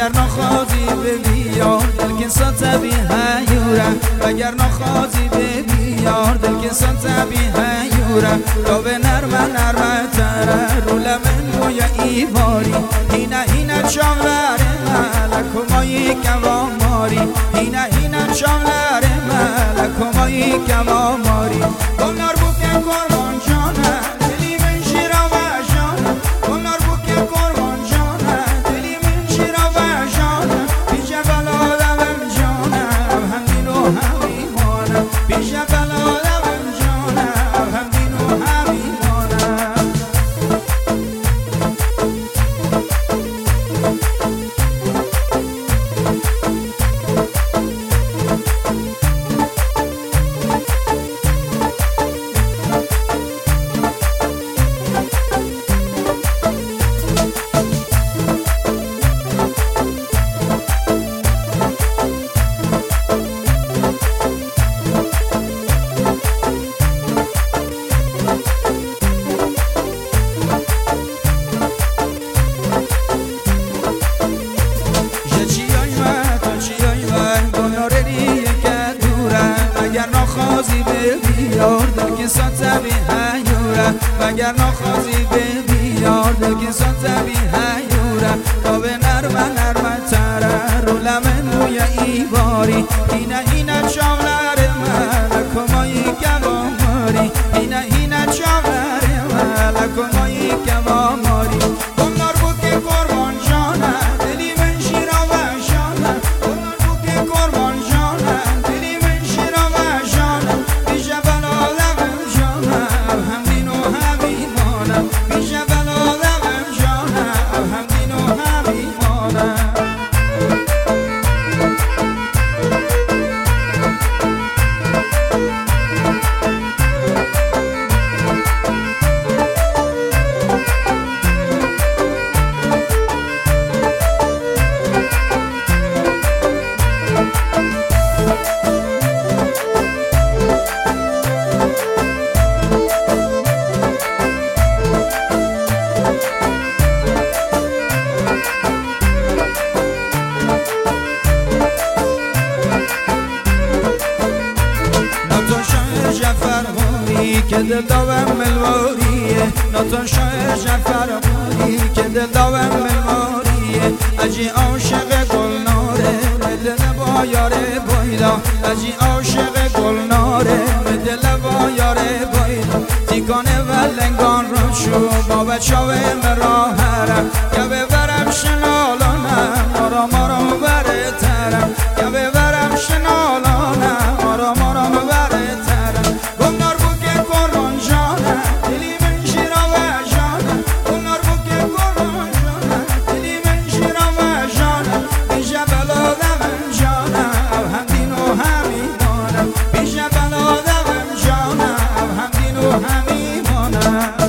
نخوازی بیار دل که ساتبی هیورم وگر نخوازی بیار دل که ساتبی هیورم تا به نرمه تره رو لمن موی ایواری هینه چاولر ملک و مایی کماماری هینه چاولر ملک و مایی کماماری گمنار بوک قربان جانه دلی من شیرا و جانه گمنار بوک قربان جانه دلی من شیرا و جانه بیشه بلادم جانه هم دین و هم ایمانه بیشه بلادم جانه هم دین و هم ایمانه بیار دل که ساتبی هیوره وگر نخوازی بیار دل که ساتبی هیوره تا به نرمه تره رو لمن موی ایواری هینه چاولر ملک و مایی کماماری هینه چاولر ملک و مایی کماماری گمنار بوک قربان جانه دلی من شیرا و جانه گمنار بوک قربان جانه دلی من شیرا و جانه بیشه بلادم جانه هم دین و هم ایمانه بیشه بلادم جانه هم دین و هم ایمانه که دل داوم ملواریه ناتون شاعر جعفرانی که دل داوم ملواریه اجی عاشق گلناره دل با یاره بایدا اجی عاشق گلناره دل با یاره بایدا تیکانه و لنگان رو شو با بچاوه مراهرم که ببرم شنالانم مارا بره ترم که ببرم شنالانم مارا بره ترم گمنار قربان جانه دلی من شیرا و جانه گمنار بوک قربان جانه دلی من شیرا و جانه بیشه بلادم جانه هم دین و هم ایمانه بیشه بلادم جانه هم دین و هم ایمانه